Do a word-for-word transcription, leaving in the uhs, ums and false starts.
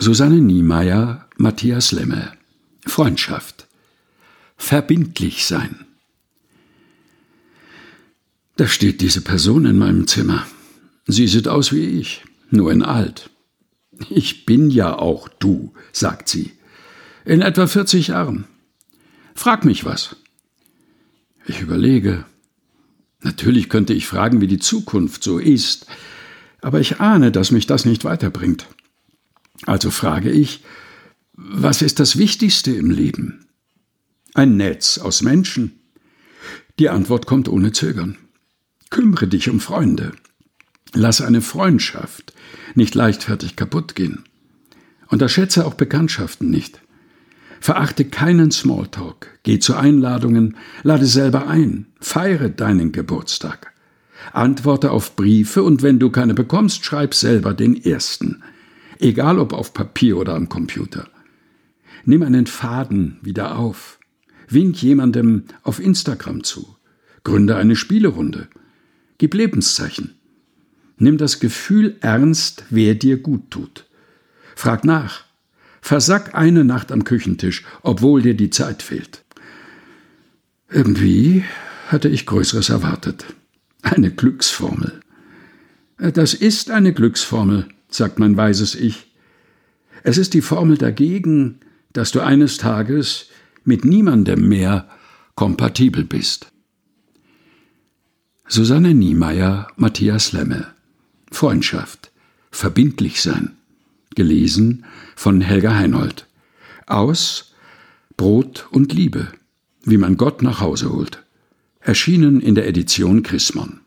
Susanne Niemeyer, Matthias Lemme. Freundschaft. Verbindlich sein. Da steht diese Person in meinem Zimmer. Sie sieht aus wie ich, nur in alt. »Ich bin ja auch du«, sagt sie. »In etwa vierzig Jahren. Frag mich was.« Ich überlege. Natürlich könnte ich fragen, wie die Zukunft so ist, aber ich ahne, dass mich das nicht weiterbringt. Also frage ich, was ist das Wichtigste im Leben? Ein Netz aus Menschen? Die Antwort kommt ohne Zögern. Kümmere dich um Freunde. Lass eine Freundschaft nicht leichtfertig kaputt gehen. Unterschätze auch Bekanntschaften nicht. Verachte keinen Smalltalk. Geh zu Einladungen, lade selber ein, feiere deinen Geburtstag. Antworte auf Briefe und wenn du keine bekommst, schreib selber den ersten. Egal ob auf Papier oder am Computer. Nimm einen Faden wieder auf. Wink jemandem auf Instagram zu. Gründe eine Spielerunde. Gib Lebenszeichen. Nimm das Gefühl ernst, wer dir gut tut. Frag nach. Versack eine Nacht am Küchentisch, obwohl dir die Zeit fehlt. Irgendwie hatte ich Größeres erwartet. Eine Glücksformel. Das ist eine Glücksformel, sagt mein weises Ich. Es ist die Formel dagegen, dass du eines Tages mit niemandem mehr kompatibel bist. Susanne Niemeyer, Matthias Lemme. Freundschaft. Verbindlich sein. Gelesen von Helga Heinold. Aus Brot und Liebe. Wie man Gott nach Hause holt. Erschienen in der Edition Chrismon.